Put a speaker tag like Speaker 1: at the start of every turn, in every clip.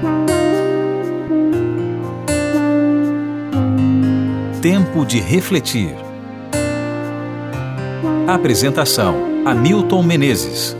Speaker 1: Tempo de refletir. Apresentação: Hamilton Menezes.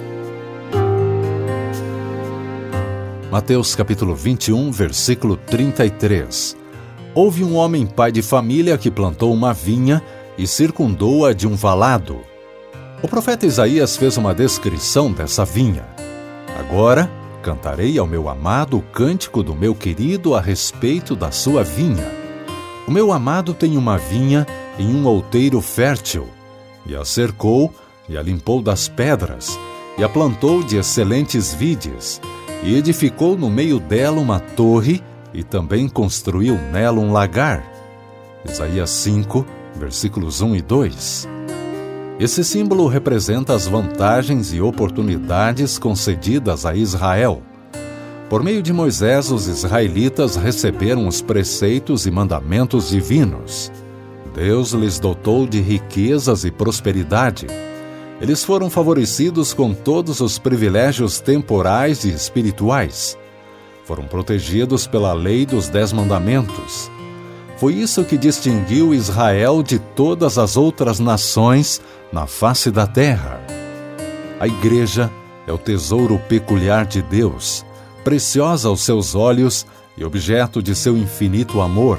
Speaker 2: Mateus capítulo 21, versículo 33. Houve um homem pai de família que plantou uma vinha e circundou-a de um valado. O profeta Isaías fez uma descrição dessa vinha. Agora, cantarei ao meu amado o cântico do meu querido a respeito da sua vinha. O meu amado tem uma vinha em um outeiro fértil, e a cercou, e a limpou das pedras, e a plantou de excelentes vides, e edificou no meio dela uma torre, e também construiu nela um lagar. Isaías 5, versículos 1 e 2. Esse símbolo representa as vantagens e oportunidades concedidas a Israel. Por meio de Moisés, os israelitas receberam os preceitos e mandamentos divinos. Deus lhes dotou de riquezas e prosperidade. Eles foram favorecidos com todos os privilégios temporais e espirituais. Foram protegidos pela lei dos 10 mandamentos. Foi isso que distinguiu Israel de todas as outras nações na face da terra. A igreja é o tesouro peculiar de Deus, preciosa aos seus olhos e objeto de seu infinito amor.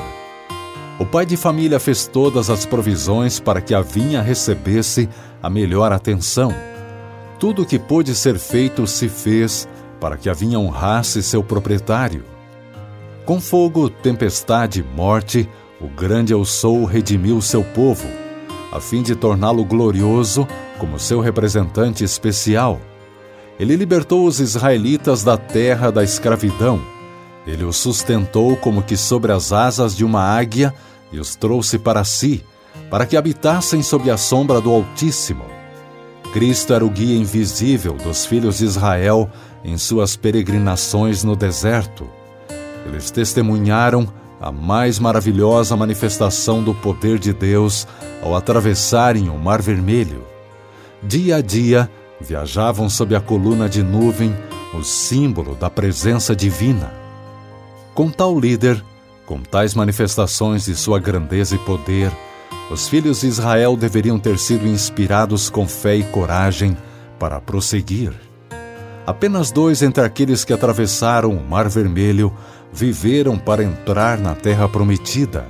Speaker 2: O pai de família fez todas as provisões para que a vinha recebesse a melhor atenção. Tudo o que pôde ser feito se fez para que a vinha honrasse seu proprietário. Com fogo, tempestade e morte, o grande Eu Sou redimiu seu povo, a fim de torná-lo glorioso como seu representante especial. Ele libertou os israelitas da terra da escravidão. Ele os sustentou como que sobre as asas de uma águia e os trouxe para si, para que habitassem sob a sombra do Altíssimo. Cristo era o guia invisível dos filhos de Israel em suas peregrinações no deserto. Eles testemunharam a mais maravilhosa manifestação do poder de Deus ao atravessarem o Mar Vermelho. Dia a dia, viajavam sob a coluna de nuvem, o símbolo da presença divina. Com tal líder, com tais manifestações de sua grandeza e poder, os filhos de Israel deveriam ter sido inspirados com fé e coragem para prosseguir. Apenas 2 entre aqueles que atravessaram o Mar Vermelho viveram para entrar na Terra Prometida.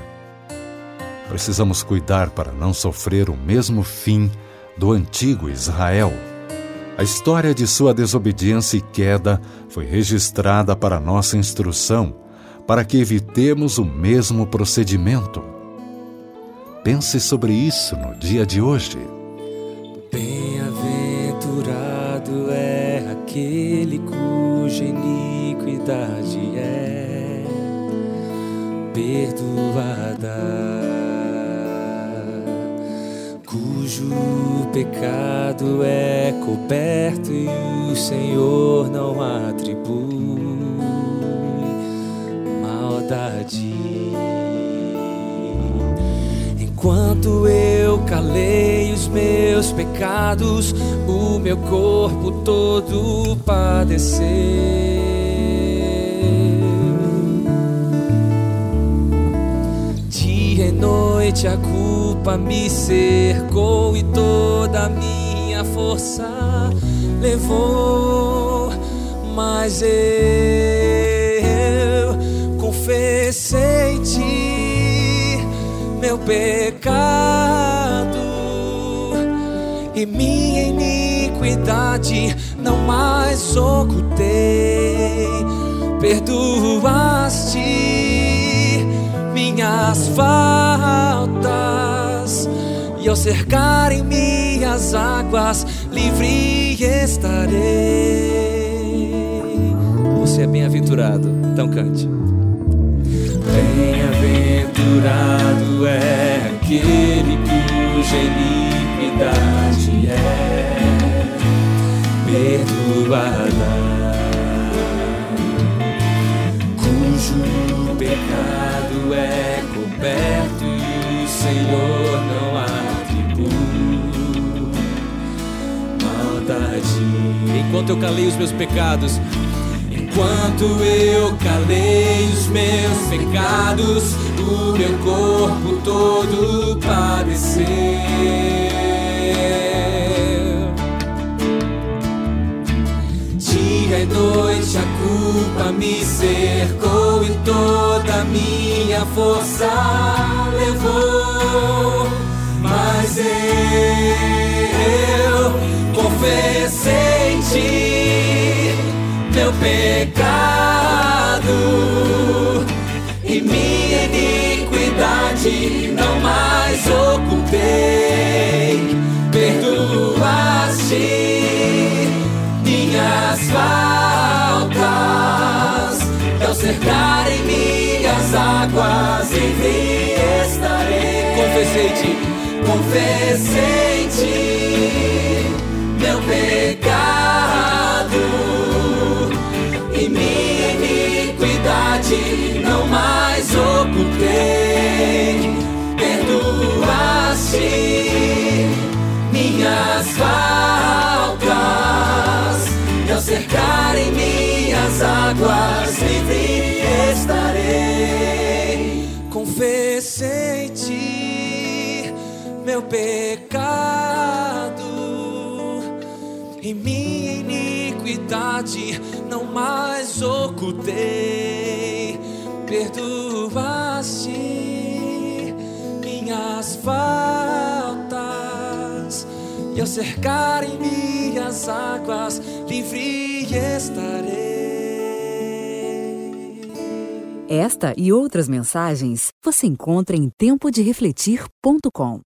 Speaker 2: Precisamos cuidar para não sofrer o mesmo fim do antigo Israel. A história de sua desobediência e queda foi registrada para nossa instrução, para que evitemos o mesmo procedimento. Pense sobre isso no dia de hoje.
Speaker 3: Bem-aventurado é aquele cuja iniquidade é perdoada, cujo pecado é coberto e o Senhor não atribui maldade. Enquanto eu calei os meus pecados, o meu corpo todo padeceu. Dia e noite a culpa me cercou e toda a minha força levou, mas eu confessei-te meu pecado e minha iniquidade não mais ocultei. Perdoaste minhas faltas e ao cercarem-me as águas, livre estarei. Você é bem-aventurado, então cante. Bem-aventurado é aquele cuja iniquidade é perdoada, cujo pecado é coberto e o Senhor não atribui maldade. Enquanto eu calei os meus pecados, Enquanto eu calei os meus pecados, o meu corpo todo padeceu. Dia e noite a culpa me cercou e toda a minha força levou. Mas eu confessei em ti meu pecado e minha iniquidade não mais ocultei. Perdoaste minhas faltas, e ao cercarem minhas águas livre estarei. Confessei em ti meu pecado e minha iniquidade não mais ocultei. Perdoaste minhas faltas, e ao cercarem minhas águas livre estarei. Confessei em ti meu pecado e minha iniquidade não mais ocultei. Perdoaste minhas faltas, e ao cercarem minhas águas livre estarei.
Speaker 4: Esta e outras mensagens você encontra em tempoderefletir.com.